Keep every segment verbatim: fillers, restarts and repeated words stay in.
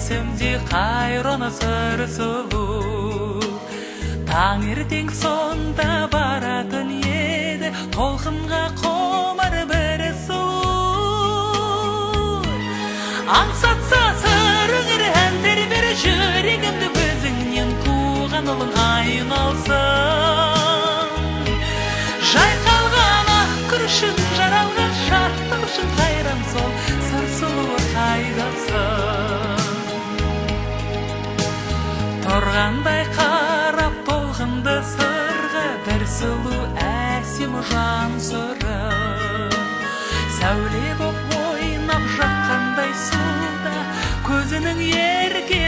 көсемде қайраны сыр сұлу. Таңертең сонда баратын еді, толқынға қомар бір сұлу. Аңсатса сырыңыр әндер бір жүрегімді, өзіңнен туған ұлың айналсын. Жайқалған ақ күрішін, жаралған шаттық үшін қайран сол сыр сұлуы қайдасың. Тұрғандай қарап толқынды сырға, бір сұлу әсем жан сыры. Сәуле боп ойнап жатқандай суда, көзінің ерке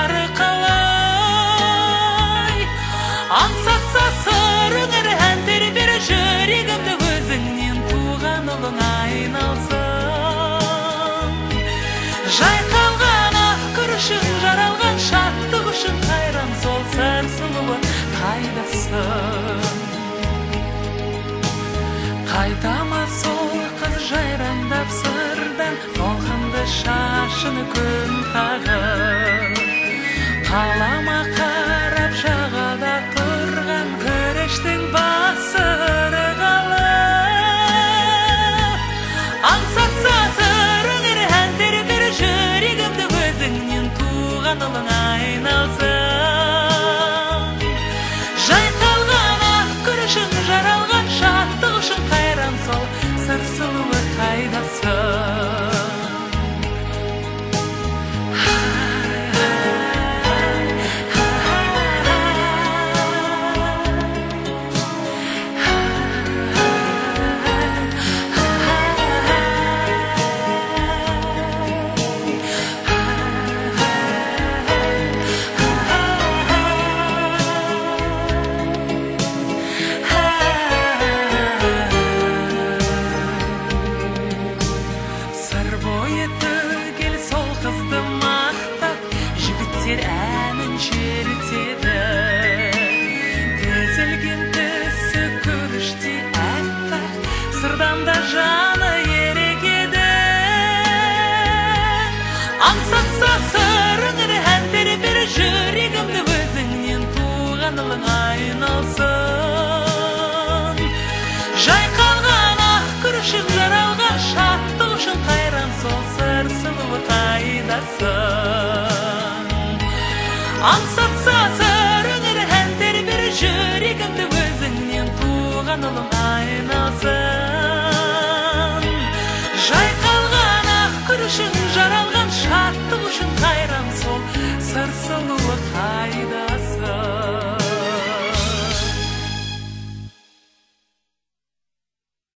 жарқылай. Аңсатса сырыңыр әндер бір жүрегімді, өзіңнен туған ұлың айналсын. Жайқалған ақ күрішін, жаралған шаттық үшін қайран сол сыр сұлуы қайдасың. Қайтама сол қыз жайраңдап сырдан, толқынды шашыны күн қағып. Қалама қарап жағада тұрған күрештің басы ырғалып. Аңсатса сырыңыр әндер бір жүрегімді, өзіңнен туған ұлың айналсын. Жайқалған ақ күрішін, жаралған шаттық үшін қайран сол сыр сұлуы қайдасың. Әнін шертеді, тізілген түсі күріште әппақ, сырдан да жаны ерекеді. Аңсатса сырыңыр әндер бір жүрегімді, өзіңнен туған ұлың айналсын. Жайқалған ақ күрішін, жаралған шаттық үшін қайран сол сыр сұлуы қайдасың. Аңсатса сырыңыр әндер бір жүрегімді, өзіңнен туған ұлың айналсын.